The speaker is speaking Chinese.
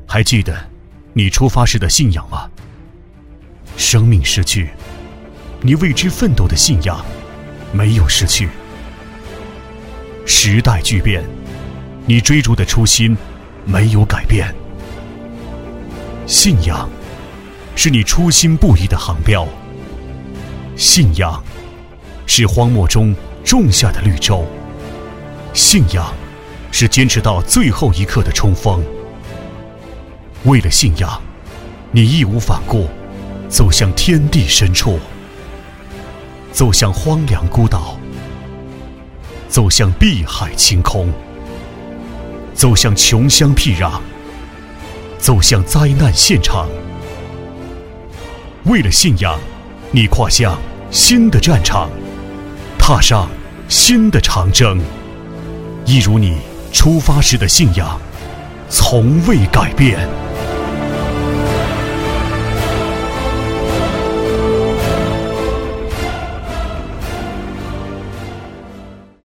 还记得你出发时的信仰吗？生命失去，你为之奋斗的信仰没有失去；时代巨变，你追逐的初心没有改变。信仰是你初心不移的航标，信仰是荒漠中种下的绿洲，信仰是坚持到最后一刻的冲锋。为了信仰，你义无反顾走向天地深处，走向荒凉孤岛，走向碧海晴空，走向穷乡僻壤，走向灾难现场。为了信仰，你跨向新的战场，踏上新的长征，一如你出发时的信仰从未改变。